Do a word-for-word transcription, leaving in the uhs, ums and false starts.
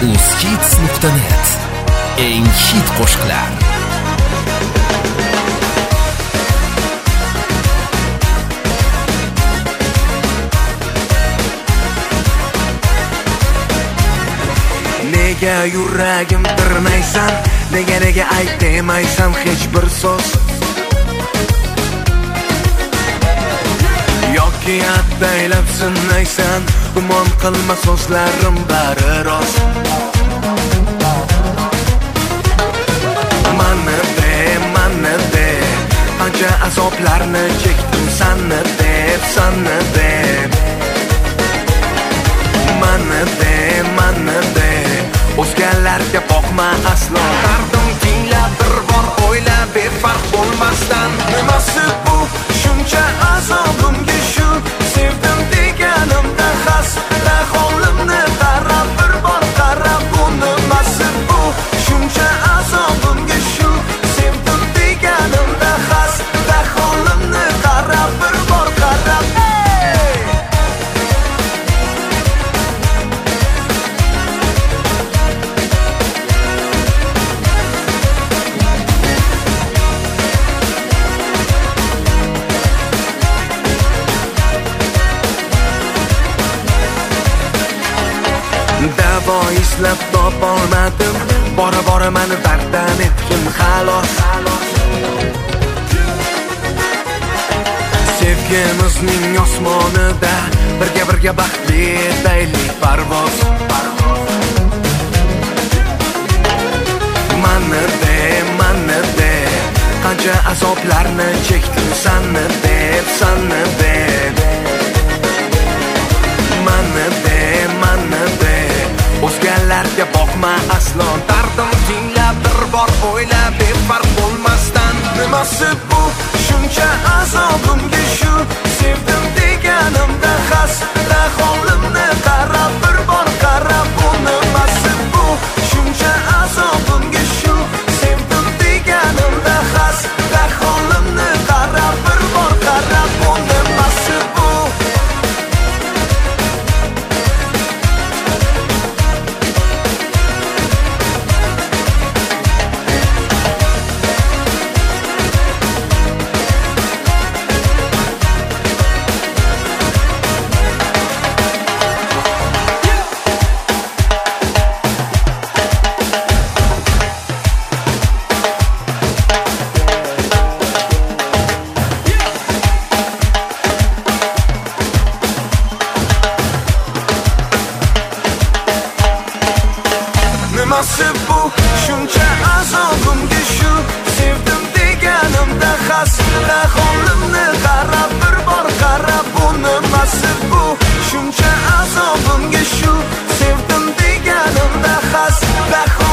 uzhits nuqta net. Eng hit qo'shiqlar. Nega yuragim dirmaysan, nega nega ayt demaysan hech bir so'z. Yoki ataylab sinaysan, gumon qilma so'zlarim bari rost. Mana de, mana de, qancha azoblarni chekdim sanni deb, sanni deb. Mana de, mana de, o'zgalarga boqma aslo. Dardim tinglab bir bor o'yla, befarq bo'lmasdan. Nimasi bu shuncha azobimga shu, sevdim deganimda xasta holimni qarab bir bor qarab. Bu nimasi bu shuncha azobimga shu, sevdim deganimda xasta holimni qarab bir bor qarab. Davo izlab topolmadim, bora bora meni darddan etgin xalos. Sevgimizning osmonida birga birga baxtli etaylik parvoz. Mana de, mana de, qancha azoblarni chekdim sanni deb, sanni deb. Mana de, mana de, o'zgalarga boqma aslo. Dardim tinglab bir bor o'yla, befarq bo'lmasdan. Nimasi bu shuncha azobimga shu, sevdim deganimda xasta holimni qarab bir bor qarab. Bu nimasi bu shuncha azobimga shu, sevdim deganimda xasta holimni qarab bir bor qarab. Bu nimasi bu? Nimasi bu shuncha azobimga shu, sevdim deganimda xasta holimni qarab bir bor qarab. Bu nimasi bu shuncha azobimga shu, sevdim deganimda xasta